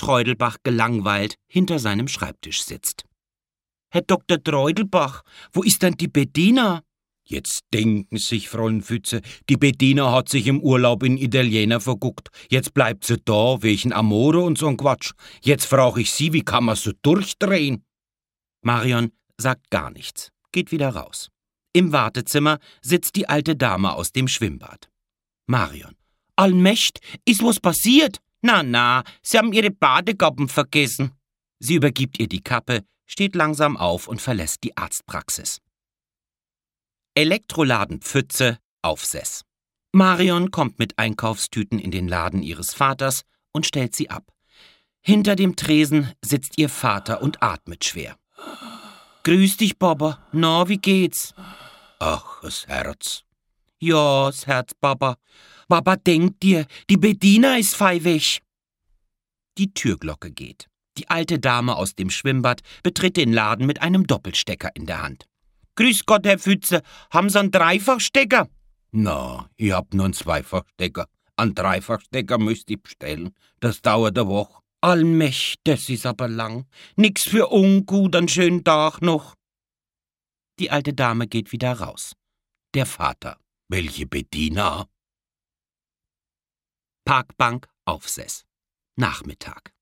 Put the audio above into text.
Treudelbach gelangweilt hinter seinem Schreibtisch sitzt. »Herr Dr. Treudelbach, wo ist denn die Bettina?« »Jetzt denken sich, Fräulein Pfütze, die Bettina hat sich im Urlaub in Italiener verguckt. Jetzt bleibt sie da, wegen Amore und so'n Quatsch. Jetzt frage ich Sie, wie kann man so durchdrehen?« Marion sagt gar nichts, geht wieder raus. Im Wartezimmer sitzt die alte Dame aus dem Schwimmbad. Marion: »Allmächt, ist was passiert?« »Na, Sie haben Ihre Badekappen vergessen.« Sie übergibt ihr die Kappe, steht langsam auf und verlässt die Arztpraxis. Elektroladen Pfütze, Aufseß. Marion kommt mit Einkaufstüten in den Laden ihres Vaters und stellt sie ab. Hinter dem Tresen sitzt ihr Vater und atmet schwer. »Grüß dich, Papa. Na, wie geht's?« »Ach, das Herz.« »Ja, das Herz, Papa. Papa, denk dir, die Bettina ist fei weg.« Die Türglocke geht. Die alte Dame aus dem Schwimmbad betritt den Laden mit einem Doppelstecker in der Hand. »Grüß Gott, Herr Pfütze, haben Sie einen Dreifachstecker?« »Na, ich hab nur einen Zweifachstecker. Einen Dreifachstecker müsst ich bestellen. Das dauert eine Woche.« »Allmächt, das ist aber lang. Nix für ungut, einen schönen Tag noch.« Die alte Dame geht wieder raus. Der Vater: »Welche Bettina?« Parkbank, Aufseß. Nachmittag.